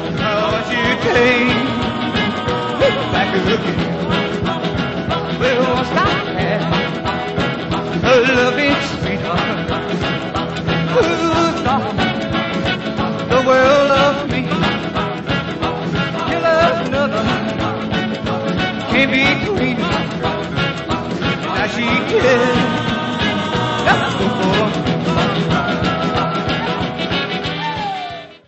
Now she came back again. Well, stop that. Her loving sweetheart. Who thought the world of me? You love another. Can't be between. Now she cares. That's the boy.